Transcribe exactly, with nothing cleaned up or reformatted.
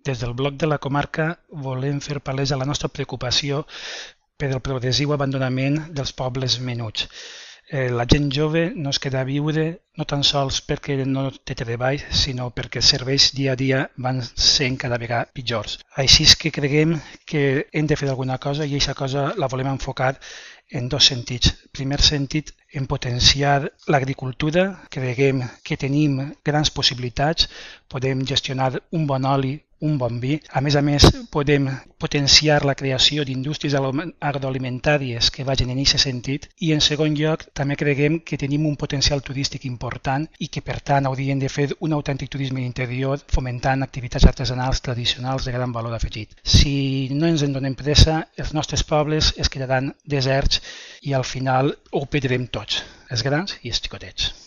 Des del bloc de la comarca volem fer palesa la nostra preocupació per el progressiu abandonament dels pobles menuts. Eh, la gent jove no es queda a viure no tan sols perquè no té treball, sinó perquè els serveis dia a dia van sent cada vegada pitjors. Així és que creguem que hem de fer alguna cosa i aquesta cosa la volem enfocar en dos sentits. Primer sentit, en potenciar l'agricultura. Creguem que tenim grans possibilitats, podem gestionar un bon oli, un bon vi. A més a més, podem potenciar la creació d'indústries agroalimentàries que vagin en aquest sentit. I en segon lloc, també creguem que tenim un potencial turístic important i que per tant hauríem de fer un autèntic turisme interior fomentant activitats artesanals tradicionals de gran valor afegit. Si no ens en donem pressa, els nostres pobles es quedaran deserts i al final ho perdrem tots, els grans i els xicotets.